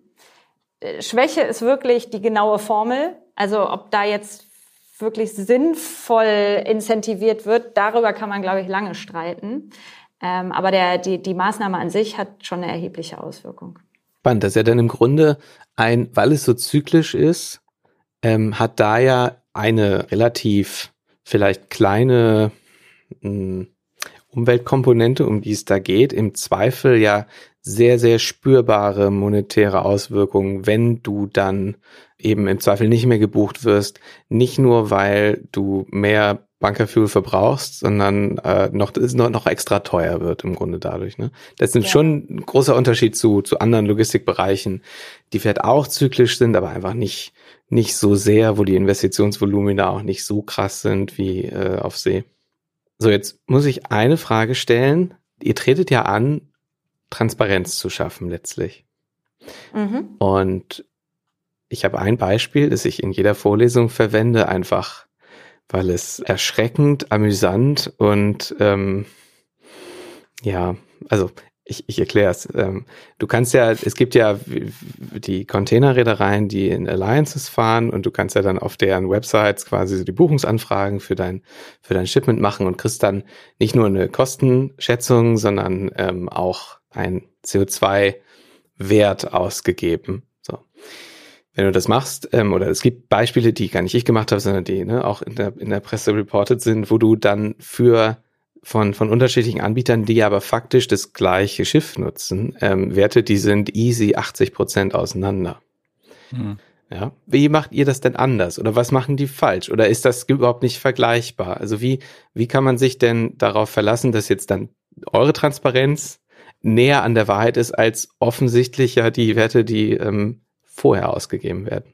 Schwäche ist wirklich die genaue Formel. Also ob da jetzt wirklich sinnvoll incentiviert wird, darüber kann man, glaube ich, lange streiten. Ähm, aber der, die, die Maßnahme an sich hat schon eine erhebliche Auswirkung. Spannend, das ist ja dann im Grunde ein, weil es so zyklisch ist, Ähm, hat da ja eine relativ vielleicht kleine mh, Umweltkomponente, um die es da geht, im Zweifel ja sehr, sehr spürbare monetäre Auswirkungen, wenn du dann eben im Zweifel nicht mehr gebucht wirst. Nicht nur, weil du mehr Bunkerfuel verbrauchst, sondern äh, noch, es noch, noch extra teuer wird im Grunde dadurch. Ne? Das ist ja schon ein großer Unterschied zu, zu anderen Logistikbereichen, die vielleicht auch zyklisch sind, aber einfach nicht, nicht so sehr, wo die Investitionsvolumina auch nicht so krass sind wie äh, auf See. So, jetzt muss ich eine Frage stellen. Ihr tretet ja an, Transparenz zu schaffen letztlich. Mhm. Und ich habe ein Beispiel, das ich in jeder Vorlesung verwende, einfach weil es erschreckend, amüsant und ähm, ja, also ich, ich erkläre es. Ähm, du kannst ja, es gibt ja die Containerreedereien, die in Alliances fahren und du kannst ja dann auf deren Websites quasi so die Buchungsanfragen für dein für dein Shipment machen und kriegst dann nicht nur eine Kostenschätzung, sondern ähm, auch ein C O zwei Wert ausgegeben. So. Wenn du das machst, ähm, oder es gibt Beispiele, die gar nicht ich gemacht habe, sondern die ne, auch in der, in der Presse reported sind, wo du dann für von von unterschiedlichen Anbietern, die aber faktisch das gleiche Schiff nutzen, ähm, Werte, die sind easy achtzig Prozent auseinander. Hm. Ja, wie macht ihr das denn anders? Oder was machen die falsch? Oder ist das überhaupt nicht vergleichbar? Also wie wie kann man sich denn darauf verlassen, dass jetzt dann eure Transparenz näher an der Wahrheit ist, als offensichtlich ja die Werte, die ähm, vorher ausgegeben werden?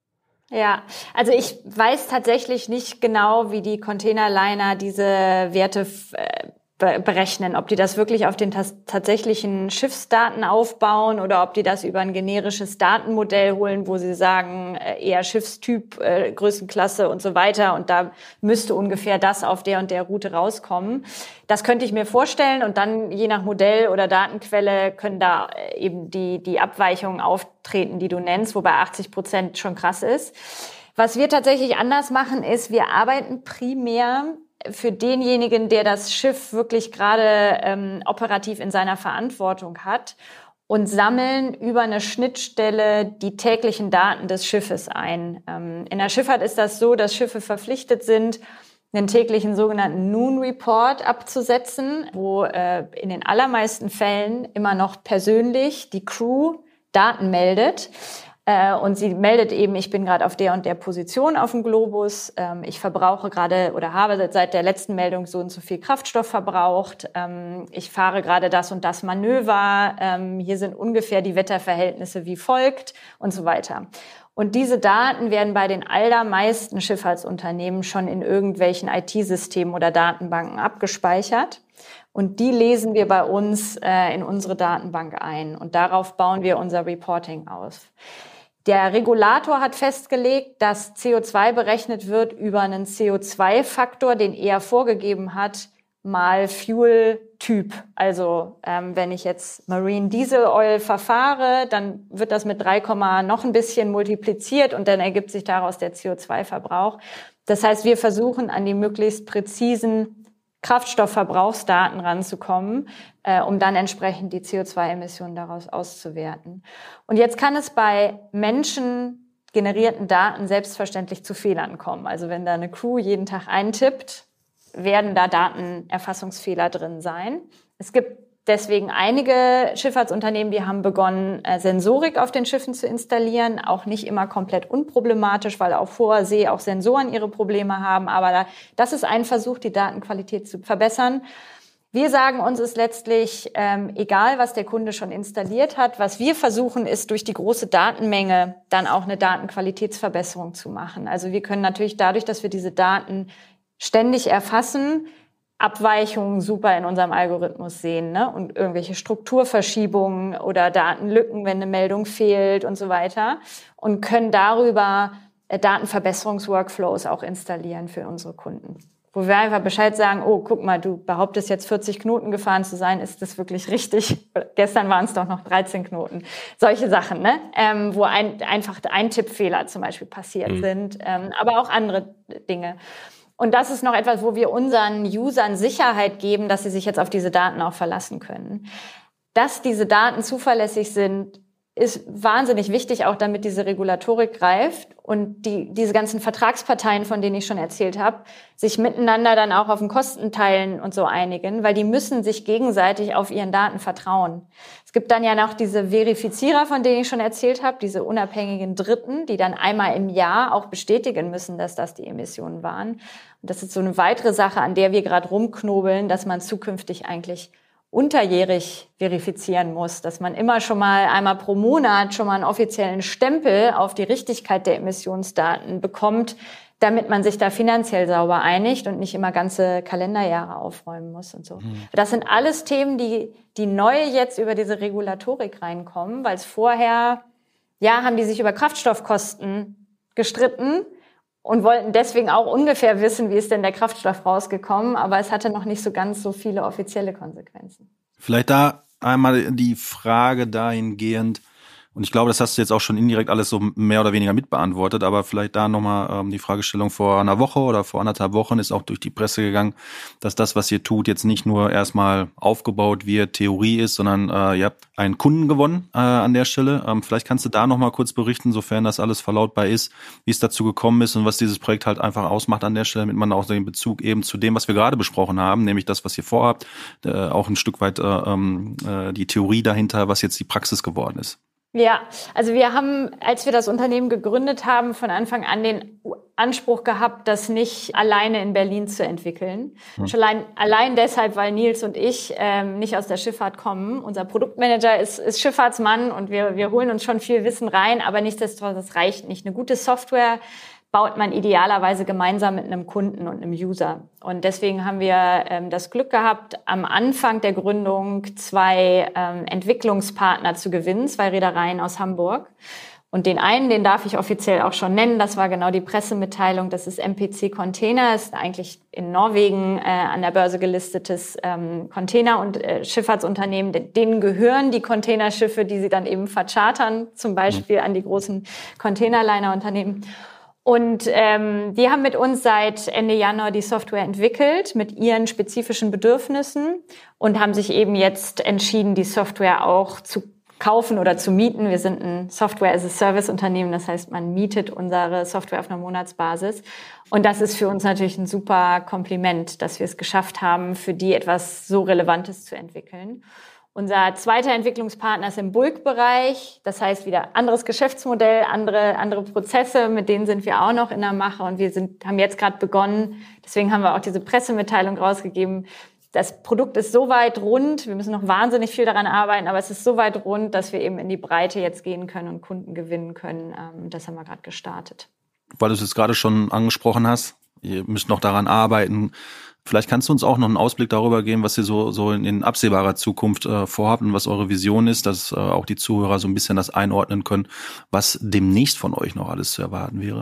Ja, also ich weiß tatsächlich nicht genau, wie die Containerliner diese Werte äh, be- berechnen, ob die das wirklich auf den tas- tatsächlichen Schiffsdaten aufbauen oder ob die das über ein generisches Datenmodell holen, wo sie sagen, äh, eher Schiffstyp, äh, Größenklasse und so weiter und da müsste ungefähr das auf der und der Route rauskommen. Das könnte ich mir vorstellen und dann je nach Modell oder Datenquelle können da eben die, die Abweichungen auftreten, die du nennst, wobei achtzig Prozent schon krass ist. Was wir tatsächlich anders machen, ist, wir arbeiten primär für denjenigen, der das Schiff wirklich gerade ähm, operativ in seiner Verantwortung hat und sammeln über eine Schnittstelle die täglichen Daten des Schiffes ein. Ähm, in der Schifffahrt ist das so, dass Schiffe verpflichtet sind, einen täglichen sogenannten Noon Report abzusetzen, wo äh, in den allermeisten Fällen immer noch persönlich die Crew Daten meldet. Äh, und sie meldet eben, ich bin gerade auf der und der Position auf dem Globus, ähm, ich verbrauche gerade oder habe seit der letzten Meldung so und so viel Kraftstoff verbraucht, ähm, ich fahre gerade das und das Manöver, ähm, hier sind ungefähr die Wetterverhältnisse wie folgt und so weiter. Und diese Daten werden bei den allermeisten Schifffahrtsunternehmen schon in irgendwelchen I T-Systemen oder Datenbanken abgespeichert. Und die lesen wir bei uns äh, in unsere Datenbank ein. Und darauf bauen wir unser Reporting aus. Der Regulator hat festgelegt, dass C O zwei berechnet wird über einen C O zwei Faktor, den er vorgegeben hat, mal Fuel-Typ. Also ähm, wenn ich jetzt Marine Diesel Oil verfahre, dann wird das mit drei, noch ein bisschen multipliziert und dann ergibt sich daraus der C O zwei Verbrauch. Das heißt, wir versuchen an die möglichst präzisen Kraftstoffverbrauchsdaten ranzukommen, äh, um dann entsprechend die C O zwei Emissionen daraus auszuwerten. Und jetzt kann es bei menschengenerierten Daten selbstverständlich zu Fehlern kommen. Also wenn da eine Crew jeden Tag eintippt, werden da Datenerfassungsfehler drin sein. Es gibt deswegen einige Schifffahrtsunternehmen, die haben begonnen, Sensorik auf den Schiffen zu installieren. Auch nicht immer komplett unproblematisch, weil auf hoher See auch Sensoren ihre Probleme haben. Aber das ist ein Versuch, die Datenqualität zu verbessern. Wir sagen uns ist letztlich ähm, egal, was der Kunde schon installiert hat. Was wir versuchen, ist durch die große Datenmenge dann auch eine Datenqualitätsverbesserung zu machen. Also wir können natürlich dadurch, dass wir diese Daten ständig erfassen, Abweichungen super in unserem Algorithmus sehen, ne? Und irgendwelche Strukturverschiebungen oder Datenlücken, wenn eine Meldung fehlt und so weiter und können darüber Datenverbesserungsworkflows auch installieren für unsere Kunden. Wo wir einfach Bescheid sagen, oh, guck mal, du behauptest jetzt vierzig Knoten gefahren zu sein, ist das wirklich richtig? Gestern waren es doch noch dreizehn Knoten. Solche Sachen, ne? Ähm, wo ein, einfach Eintippfehler zum Beispiel passiert mhm. sind, ähm, aber auch andere Dinge. Und das ist noch etwas, wo wir unseren Usern Sicherheit geben, dass sie sich jetzt auf diese Daten auch verlassen können. Dass diese Daten zuverlässig sind, ist wahnsinnig wichtig, auch damit diese Regulatorik greift und die diese ganzen Vertragsparteien, von denen ich schon erzählt habe, sich miteinander dann auch auf den Kostenteilen und so einigen, weil die müssen sich gegenseitig auf ihren Daten vertrauen. Es gibt dann ja noch diese Verifizierer, von denen ich schon erzählt habe, diese unabhängigen Dritten, die dann einmal im Jahr auch bestätigen müssen, dass das die Emissionen waren. Und das ist so eine weitere Sache, an der wir gerade rumknobeln, dass man zukünftig eigentlich unterjährig verifizieren muss, dass man immer schon mal einmal pro Monat schon mal einen offiziellen Stempel auf die Richtigkeit der Emissionsdaten bekommt, damit man sich da finanziell sauber einigt und nicht immer ganze Kalenderjahre aufräumen muss und so. Mhm. Das sind alles Themen, die die neu jetzt über diese Regulatorik reinkommen, weil es vorher, ja, haben die sich über Kraftstoffkosten gestritten und wollten deswegen auch ungefähr wissen, wie ist denn der Kraftstoff rausgekommen, aber es hatte noch nicht so ganz so viele offizielle Konsequenzen. Vielleicht da einmal die Frage dahingehend, und ich glaube, das hast du jetzt auch schon indirekt alles so mehr oder weniger mitbeantwortet, aber vielleicht da nochmal ähm, die Fragestellung vor einer Woche oder vor anderthalb Wochen ist auch durch die Presse gegangen, dass das, was ihr tut, jetzt nicht nur erstmal aufgebaut wird, Theorie ist, sondern äh, ihr habt einen Kunden gewonnen äh, an der Stelle. Ähm, vielleicht kannst du da nochmal kurz berichten, sofern das alles verlautbar ist, wie es dazu gekommen ist und was dieses Projekt halt einfach ausmacht an der Stelle, damit man auch den Bezug eben zu dem, was wir gerade besprochen haben, nämlich das, was ihr vorhabt, äh, auch ein Stück weit äh, äh, die Theorie dahinter, was jetzt die Praxis geworden ist. Ja, also wir haben, als wir das Unternehmen gegründet haben, von Anfang an den Anspruch gehabt, das nicht alleine in Berlin zu entwickeln. Hm. Schon allein, allein deshalb, weil Nils und ich ähm, nicht aus der Schifffahrt kommen. Unser Produktmanager ist, ist Schifffahrtsmann und wir, wir holen uns schon viel Wissen rein, aber nichtsdestotrotz, das reicht nicht. Eine gute Software baut man idealerweise gemeinsam mit einem Kunden und einem User. Und deswegen haben wir ähm, das Glück gehabt, am Anfang der Gründung zwei ähm, Entwicklungspartner zu gewinnen, zwei Reedereien aus Hamburg. Und den einen, den darf ich offiziell auch schon nennen, das war genau die Pressemitteilung, das ist M P C Container, ist eigentlich in Norwegen äh, an der Börse gelistetes ähm, Container- und äh, Schifffahrtsunternehmen. Denen gehören die Containerschiffe, die sie dann eben verchartern, zum Beispiel an die großen Containerliner-Unternehmen. Und ähm, die haben mit uns seit Ende Januar die Software entwickelt mit ihren spezifischen Bedürfnissen und haben sich eben jetzt entschieden, die Software auch zu kaufen oder zu mieten. Wir sind ein Software-as-a-Service-Unternehmen, das heißt, man mietet unsere Software auf einer Monatsbasis. Und das ist für uns natürlich ein super Kompliment, dass wir es geschafft haben, für die etwas so Relevantes zu entwickeln. Unser zweiter Entwicklungspartner ist im Bulk-Bereich, das heißt wieder anderes Geschäftsmodell, andere andere Prozesse, mit denen sind wir auch noch in der Mache und wir sind haben jetzt gerade begonnen, deswegen haben wir auch diese Pressemitteilung rausgegeben. Das Produkt ist so weit rund, wir müssen noch wahnsinnig viel daran arbeiten, aber es ist so weit rund, dass wir eben in die Breite jetzt gehen können und Kunden gewinnen können. Das haben wir gerade gestartet. Weil du es jetzt gerade schon angesprochen hast, ihr müsst noch daran arbeiten. Vielleicht kannst du uns auch noch einen Ausblick darüber geben, was ihr so so in, in absehbarer Zukunft äh, vorhabt und was eure Vision ist, dass äh, auch die Zuhörer so ein bisschen das einordnen können, was demnächst von euch noch alles zu erwarten wäre.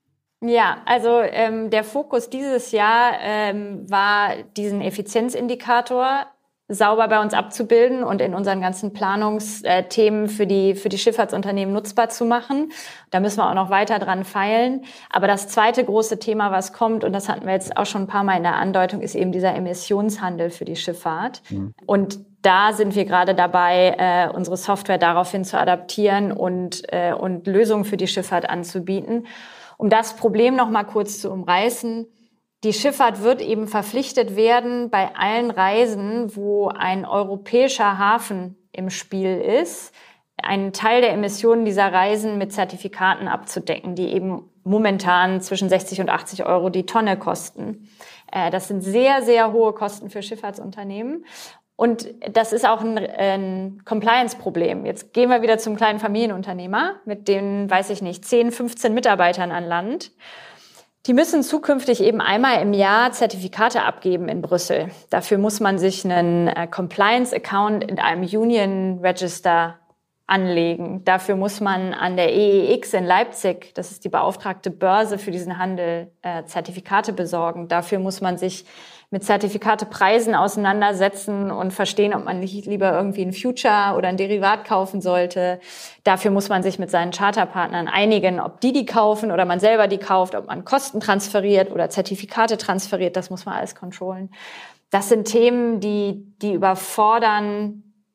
Ja, also ähm, der Fokus dieses Jahr ähm, war, diesen Effizienzindikator sauber bei uns abzubilden und in unseren ganzen Planungsthemen für die für die Schifffahrtsunternehmen nutzbar zu machen. Da müssen wir auch noch weiter dran feilen. Aber das zweite große Thema, was kommt, und das hatten wir jetzt auch schon ein paar Mal in der Andeutung, ist eben dieser Emissionshandel für die Schifffahrt. Mhm. Und da sind wir gerade dabei, äh, unsere Software daraufhin zu adaptieren und äh, und Lösungen für die Schifffahrt anzubieten. Um das Problem noch mal kurz zu umreißen: Die Schifffahrt wird eben verpflichtet werden, bei allen Reisen, wo ein europäischer Hafen im Spiel ist, einen Teil der Emissionen dieser Reisen mit Zertifikaten abzudecken, die eben momentan zwischen sechzig und achtzig Euro die Tonne kosten. Das sind sehr, sehr hohe Kosten für Schifffahrtsunternehmen. Und das ist auch ein, ein Compliance-Problem. Jetzt gehen wir wieder zum kleinen Familienunternehmer mit den, weiß ich nicht, zehn, fünfzehn Mitarbeitern an Land. Die müssen zukünftig eben einmal im Jahr Zertifikate abgeben in Brüssel. Dafür muss man sich einen äh, Compliance-Account in einem Union Register anlegen. Dafür muss man an der E E X in Leipzig, das ist die beauftragte Börse für diesen Handel, äh, Zertifikate besorgen. Dafür muss man sich mit Zertifikatepreisen auseinandersetzen und verstehen, ob man nicht lieber irgendwie ein Future oder ein Derivat kaufen sollte. Dafür muss man sich mit seinen Charterpartnern einigen, ob die die kaufen oder man selber die kauft, ob man Kosten transferiert oder Zertifikate transferiert. Das muss man alles controllen. Das sind Themen, die, die überfordern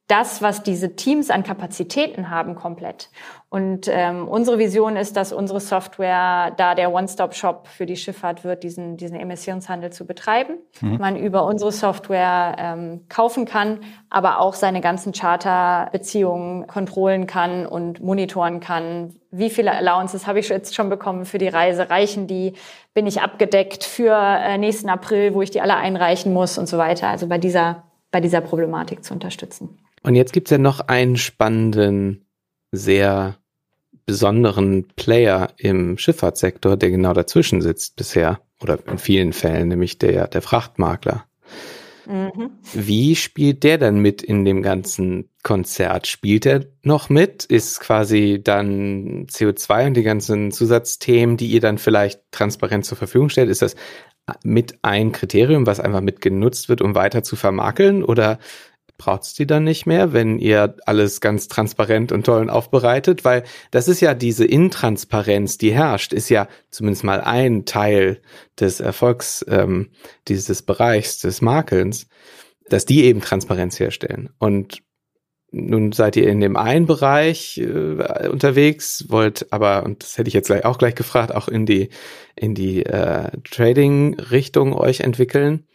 das, was diese Teams an Kapazitäten haben, komplett. Und ähm, unsere Vision ist, dass unsere Software da der One-Stop-Shop für die Schifffahrt wird, diesen, diesen Emissionshandel zu betreiben. Mhm. Man über unsere Software ähm, kaufen kann, aber auch seine ganzen Charterbeziehungen kontrollen kann und monitoren kann. Wie viele Allowances habe ich jetzt schon bekommen für die Reise? Reichen die? Bin ich abgedeckt für äh, nächsten April, wo ich die alle einreichen muss und so weiter? Also bei dieser, bei dieser Problematik zu unterstützen. Und jetzt gibt's ja noch einen spannenden, sehr besonderen Player im Schifffahrtssektor, der genau dazwischen sitzt bisher oder in vielen Fällen, nämlich der, der Frachtmakler. Mhm. Wie spielt der dann mit in dem ganzen Konzert? Spielt er noch mit? Ist quasi dann C O zwei und die ganzen Zusatzthemen, die ihr dann vielleicht transparent zur Verfügung stellt, ist das mit ein Kriterium, was einfach mit genutzt wird, um weiter zu vermakeln? Oder braucht es die dann nicht mehr, wenn ihr alles ganz transparent und toll aufbereitet? Weil das ist ja diese Intransparenz, die herrscht, ist ja zumindest mal ein Teil des Erfolgs ähm, dieses Bereichs des Makelns, dass die eben Transparenz herstellen. Und nun seid ihr in dem einen Bereich äh, unterwegs, wollt aber, und das hätte ich jetzt gleich auch gleich gefragt, auch in die in die äh, Trading-Richtung euch entwickeln.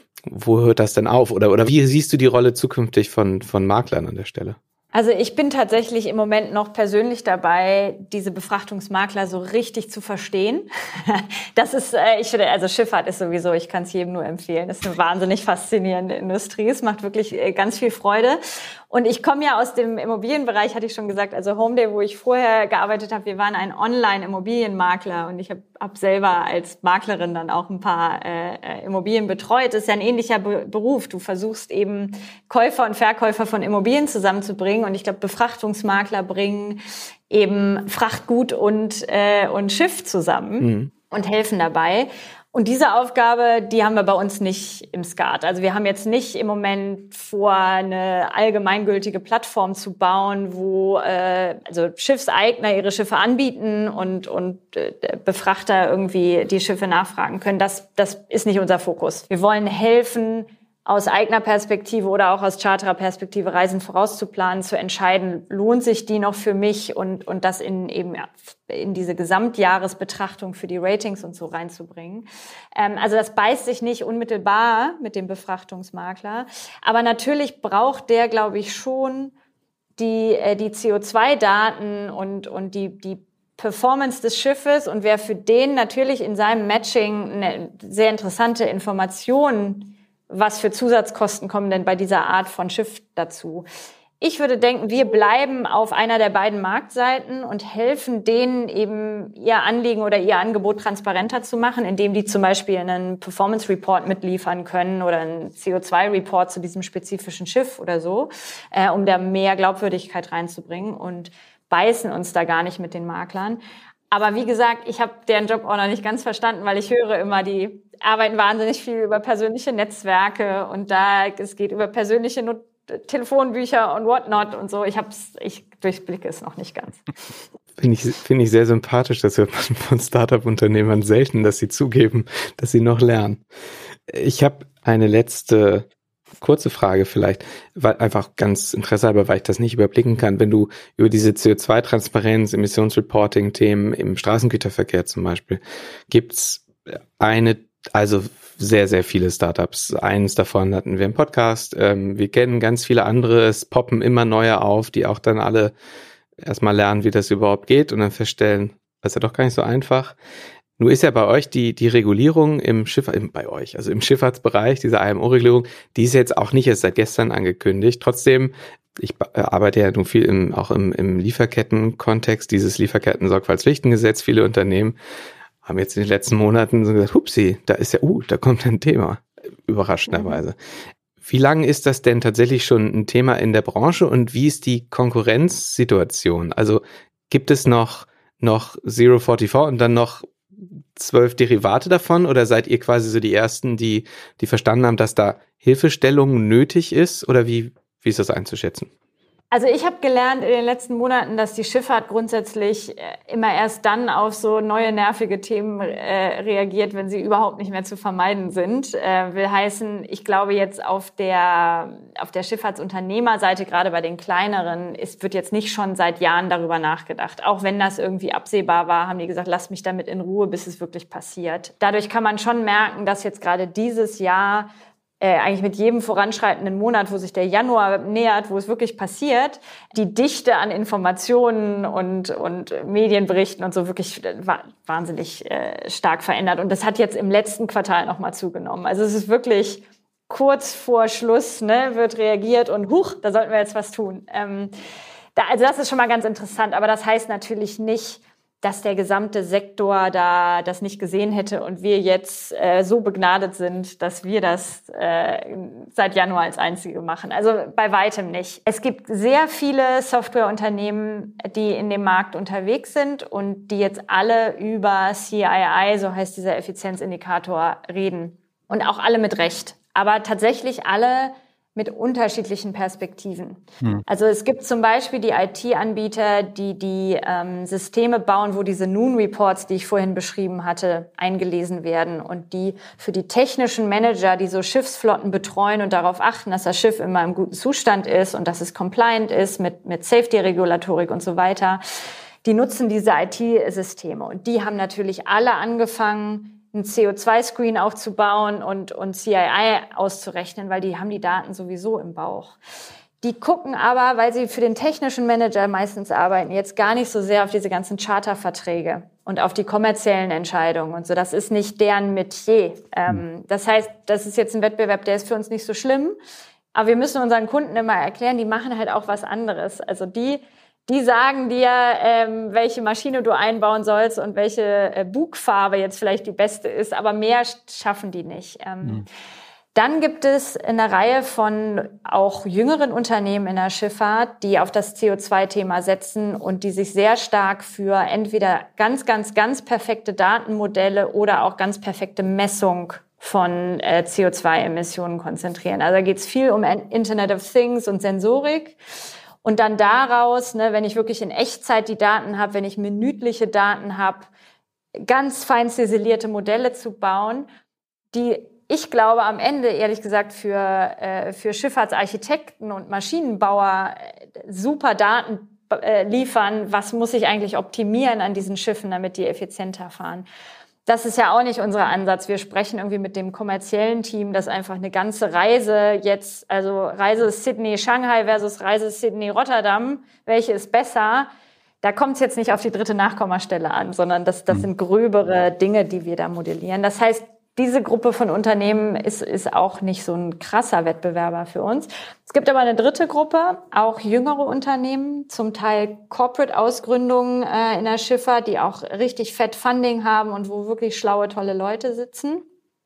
Wo hört das denn auf? Oder, oder wie siehst du die Rolle zukünftig von, von Maklern an der Stelle? Also ich bin tatsächlich im Moment noch persönlich dabei, diese Befrachtungsmakler so richtig zu verstehen. Das ist, äh, ich finde, also Schifffahrt ist sowieso, ich kann es jedem nur empfehlen. Das ist eine wahnsinnig faszinierende Industrie. Es macht wirklich äh, ganz viel Freude. Und ich komme ja aus dem Immobilienbereich, hatte ich schon gesagt, also Homeday, wo ich vorher gearbeitet habe, wir waren ein Online-Immobilienmakler und ich habe hab selber als Maklerin dann auch ein paar äh, Immobilien betreut. Das ist ja ein ähnlicher Be- Beruf. Du versuchst eben Käufer und Verkäufer von Immobilien zusammenzubringen und ich glaube, Befrachtungsmakler bringen eben Frachtgut und äh, und Schiff zusammen mhm. und helfen dabei. Und diese Aufgabe, die haben wir bei uns nicht im Skat. Also wir haben jetzt nicht im Moment vor, eine allgemeingültige Plattform zu bauen, wo äh, also Schiffseigner ihre Schiffe anbieten und und äh, Befrachter irgendwie die Schiffe nachfragen können. Das das ist nicht unser Fokus. Wir wollen helfen, aus eigener Perspektive oder auch aus Charterer-Perspektive Reisen vorauszuplanen, zu entscheiden, lohnt sich die noch für mich und und das in eben ja, in diese Gesamtjahresbetrachtung für die Ratings und so reinzubringen. Ähm, also das beißt sich nicht unmittelbar mit dem Befrachtungsmakler, aber natürlich braucht der, glaube ich, schon die äh, die C O zwei Daten und und die die Performance des Schiffes und wäre für den natürlich in seinem Matching eine sehr interessante Information. Was für Zusatzkosten kommen denn bei dieser Art von Schiff dazu? Ich würde denken, wir bleiben auf einer der beiden Marktseiten und helfen denen eben ihr Anliegen oder ihr Angebot transparenter zu machen, indem die zum Beispiel einen Performance Report mitliefern können oder einen C O zwei Report zu diesem spezifischen Schiff oder so, äh, um da mehr Glaubwürdigkeit reinzubringen und beißen uns da gar nicht mit den Maklern. Aber wie gesagt, ich habe deren Job auch noch nicht ganz verstanden, weil ich höre immer, die arbeiten wahnsinnig viel über persönliche Netzwerke und da es geht über persönliche Not- Telefonbücher und whatnot und so. Ich hab's, ich durchblicke es noch nicht ganz. Finde ich, finde ich sehr sympathisch. Das hört man von Startup-Unternehmern selten, dass sie zugeben, dass sie noch lernen. Ich habe eine letzte kurze Frage vielleicht, weil einfach ganz Interesse halber, weil ich das nicht überblicken kann. Wenn du über diese C O zwei Transparenz, Emissionsreporting-Themen im Straßengüterverkehr zum Beispiel, gibt's eine, also sehr, sehr viele Startups. Eines davon hatten wir im Podcast. Ähm, wir kennen ganz viele andere. Es poppen immer neue auf, die auch dann alle erstmal lernen, wie das überhaupt geht und dann feststellen, das ist ja doch gar nicht so einfach. Nur ist ja bei euch die die Regulierung im Schiff, bei euch, also im Schifffahrtsbereich, diese I M O-Regelung, die ist jetzt auch nicht erst seit gestern angekündigt. Trotzdem, ich arbeite ja nun viel im, auch im, im Lieferketten-Kontext, dieses Lieferketten-Sorgfaltspflichtengesetz. Viele Unternehmen haben jetzt in den letzten Monaten so gesagt, hupsi, da ist ja, uh, da kommt ein Thema, überraschenderweise. Wie lange ist das denn tatsächlich schon ein Thema in der Branche und wie ist die Konkurrenzsituation? Also gibt es noch, noch Zero vierundvierzig und dann noch zwölf Derivate davon oder seid ihr quasi so die Ersten, die, die verstanden haben, dass da Hilfestellung nötig ist oder wie, wie ist das einzuschätzen? Also ich habe gelernt in den letzten Monaten, dass die Schifffahrt grundsätzlich immer erst dann auf so neue nervige Themen äh, reagiert, wenn sie überhaupt nicht mehr zu vermeiden sind. Äh, will heißen, ich glaube jetzt auf der auf der Schifffahrtsunternehmerseite, gerade bei den kleineren, ist, wird jetzt nicht schon seit Jahren darüber nachgedacht. Auch wenn das irgendwie absehbar war, haben die gesagt, lasst mich damit in Ruhe, bis es wirklich passiert. Dadurch kann man schon merken, dass jetzt gerade dieses Jahr Äh, eigentlich mit jedem voranschreitenden Monat, wo sich der Januar nähert, wo es wirklich passiert, die Dichte an Informationen und, und Medienberichten und so wirklich wa- wahnsinnig äh, stark verändert. Und das hat jetzt im letzten Quartal nochmal zugenommen. Also es ist wirklich kurz vor Schluss, ne, wird reagiert und huch, da sollten wir jetzt was tun. Ähm, da, also das ist schon mal ganz interessant, aber das heißt natürlich nicht, dass der gesamte Sektor da das nicht gesehen hätte und wir jetzt äh, so begnadet sind, dass wir das äh, seit Januar als Einzige machen. Also bei weitem nicht. Es gibt sehr viele Softwareunternehmen, die in dem Markt unterwegs sind und die jetzt alle über C I I, so heißt dieser Effizienzindikator, reden. Und auch alle mit Recht. Aber tatsächlich alle mit unterschiedlichen Perspektiven. Hm. Also es gibt zum Beispiel die I T-Anbieter, die die ähm, Systeme bauen, wo diese Noon-Reports, die ich vorhin beschrieben hatte, eingelesen werden und die für die technischen Manager, die so Schiffsflotten betreuen und darauf achten, dass das Schiff immer im guten Zustand ist und dass es compliant ist mit, mit Safety-Regulatorik und so weiter, die nutzen diese I T-Systeme. Und die haben natürlich alle angefangen, einen C O zwei Screen aufzubauen und, und C I I auszurechnen, weil die haben die Daten sowieso im Bauch. Die gucken aber, weil sie für den technischen Manager meistens arbeiten, jetzt gar nicht so sehr auf diese ganzen Charterverträge und auf die kommerziellen Entscheidungen und so. Das ist nicht deren Metier. Ähm, das heißt, das ist jetzt ein Wettbewerb, der ist für uns nicht so schlimm. Aber wir müssen unseren Kunden immer erklären, die machen halt auch was anderes. Also die Die sagen dir, ähm, welche Maschine du einbauen sollst und welche äh, Bugfarbe jetzt vielleicht die beste ist, aber mehr schaffen die nicht. Ähm, mhm. Dann gibt es eine Reihe von auch jüngeren Unternehmen in der Schifffahrt, die auf das C O zwei Thema setzen und die sich sehr stark für entweder ganz, ganz, ganz perfekte Datenmodelle oder auch ganz perfekte Messung von äh, C O zwei Emissionen konzentrieren. Also da geht es viel um Internet of Things und Sensorik. Und dann daraus, ne, wenn ich wirklich in Echtzeit die Daten habe, wenn ich minütliche Daten habe, ganz fein ziselierte Modelle zu bauen, die, ich glaube, am Ende, ehrlich gesagt, für, äh, für Schifffahrtsarchitekten und Maschinenbauer super Daten äh, liefern. Was muss ich eigentlich optimieren an diesen Schiffen, damit die effizienter fahren? Das ist ja auch nicht unser Ansatz. Wir sprechen irgendwie mit dem kommerziellen Team, dass einfach eine ganze Reise jetzt, also Reise Sydney-Shanghai versus Reise Sydney-Rotterdam, welche ist besser? Da kommt es jetzt nicht auf die dritte Nachkommastelle an, sondern das, das sind gröbere Dinge, die wir da modellieren. Das heißt, diese Gruppe von Unternehmen ist, ist auch nicht so ein krasser Wettbewerber für uns. Es gibt aber eine dritte Gruppe, auch jüngere Unternehmen, zum Teil Corporate-Ausgründungen äh, in der Schifffahrt, die auch richtig fett Funding haben und wo wirklich schlaue, tolle Leute sitzen.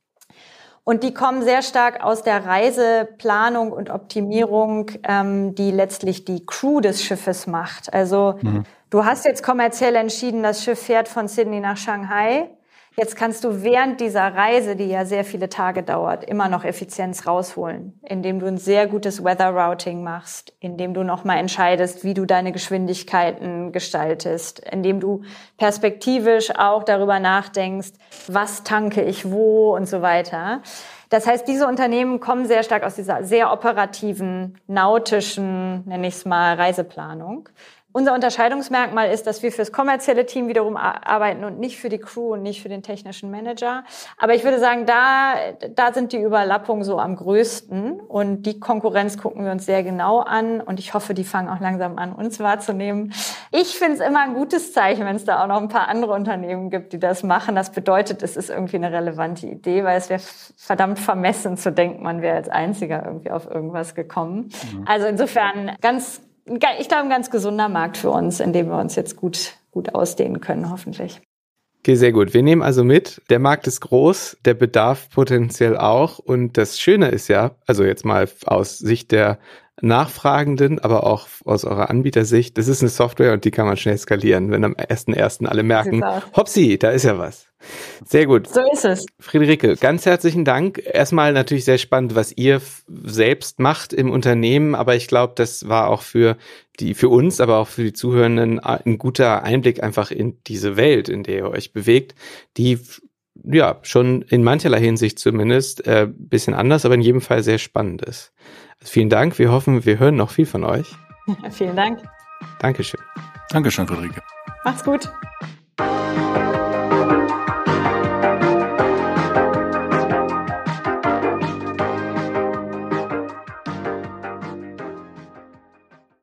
Und die kommen sehr stark aus der Reiseplanung und Optimierung, ähm, die letztlich die Crew des Schiffes macht. Also mhm. du hast jetzt kommerziell entschieden, das Schiff fährt von Sydney nach Shanghai. Jetzt kannst du während dieser Reise, die ja sehr viele Tage dauert, immer noch Effizienz rausholen, indem du ein sehr gutes Weather Routing machst, indem du nochmal entscheidest, wie du deine Geschwindigkeiten gestaltest, indem du perspektivisch auch darüber nachdenkst, was tanke ich wo und so weiter. Das heißt, diese Unternehmen kommen sehr stark aus dieser sehr operativen, nautischen, nenne ich es mal, Reiseplanung. Unser Unterscheidungsmerkmal ist, dass wir fürs kommerzielle Team wiederum arbeiten und nicht für die Crew und nicht für den technischen Manager. Aber ich würde sagen, da, da sind die Überlappungen so am größten und die Konkurrenz gucken wir uns sehr genau an und ich hoffe, die fangen auch langsam an, uns wahrzunehmen. Ich finde es immer ein gutes Zeichen, wenn es da auch noch ein paar andere Unternehmen gibt, die das machen. Das bedeutet, es ist irgendwie eine relevante Idee, weil es wäre verdammt vermessen zu denken, man wäre als Einziger irgendwie auf irgendwas gekommen. Mhm. Also insofern ganz Ich glaube, ein ganz gesunder Markt für uns, in dem wir uns jetzt gut, gut ausdehnen können, hoffentlich. Okay, sehr gut. Wir nehmen also mit, der Markt ist groß, der Bedarf potenziell auch. Und das Schöne ist ja, also jetzt mal aus Sicht der Nachfragenden, aber auch aus eurer Anbietersicht, das ist eine Software und die kann man schnell skalieren, wenn am ersten ersten alle merken, hopsi, da ist ja was. Sehr gut. So ist es. Friederike, ganz herzlichen Dank. Erstmal natürlich sehr spannend, was ihr f- selbst macht im Unternehmen, aber ich glaube, das war auch für die, für uns, aber auch für die Zuhörenden ein guter Einblick einfach in diese Welt, in der ihr euch bewegt, die ja schon in mancherlei Hinsicht zumindest äh, bisschen anders, aber in jedem Fall sehr spannend ist. Also vielen Dank. Wir hoffen, wir hören noch viel von euch. Vielen Dank. Dankeschön. Dankeschön, Friederike. Macht's gut.